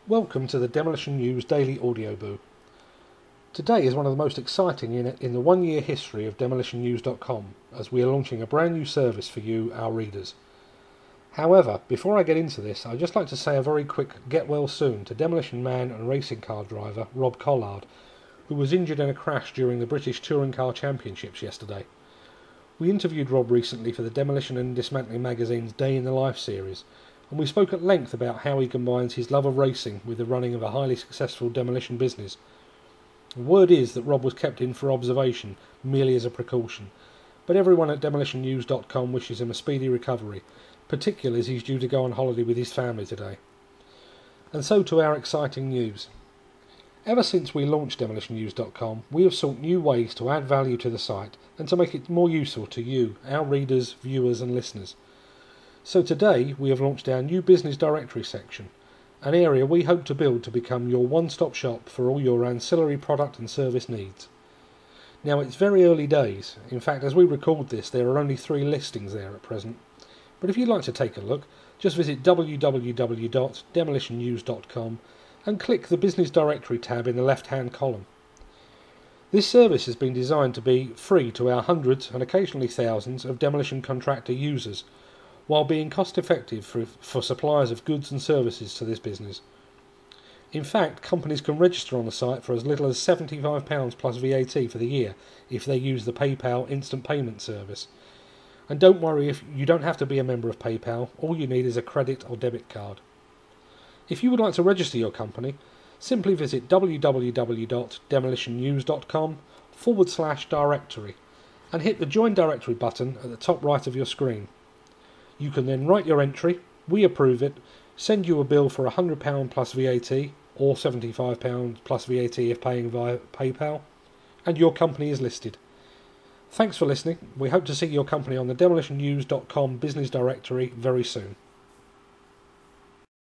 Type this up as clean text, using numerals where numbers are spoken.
Welcome to the Demolition News Daily Audioboo. Today is one of the most exciting in the 1 year history of demolitionnews.com, as we are launching a brand new service for you, our readers. However, before I get into this, I'd just like to say a very quick get well soon to demolition man and racing car driver Rob Collard, who was injured in a crash during the British Touring Car Championships yesterday. We interviewed Rob recently for the Demolition and Dismantling magazine's Day in the Life series, and we spoke at length about how he combines his love of racing with the running of a highly successful demolition business. The word is that Rob was kept in for observation merely as a precaution, but everyone at demolitionnews.com wishes him a speedy recovery, particularly as he's due to go on holiday with his family today. And so to our exciting news. Ever since we launched demolitionnews.com, we have sought new ways to add value to the site and to make it more useful to you, our readers, viewers and listeners. So today we have launched our new business directory section, an area we hope to build to become your one-stop shop for all your ancillary product and service needs. Now it's very early days. In fact, as we record this, there are only 3 listings there at present. But if you'd like to take a look, just visit www.demolitionnews.com and click the Business Directory tab in the left-hand column. This service has been designed to be free to our hundreds and occasionally thousands of demolition contractor users, while being cost-effective for suppliers of goods and services to this business. In fact, companies can register on the site for as little as £75 plus VAT for the year if they use the PayPal instant payment service. And don't worry, if you don't have to be a member of PayPal, all you need is a credit or debit card. If you would like to register your company, simply visit www.demolitionnews.com/directory and hit the Join Directory button at the top right of your screen. You can then write your entry, we approve it, send you a bill for £100 plus VAT, or £75 plus VAT if paying via PayPal, and your company is listed. Thanks for listening. We hope to see your company on the demolitionnews.com business directory very soon.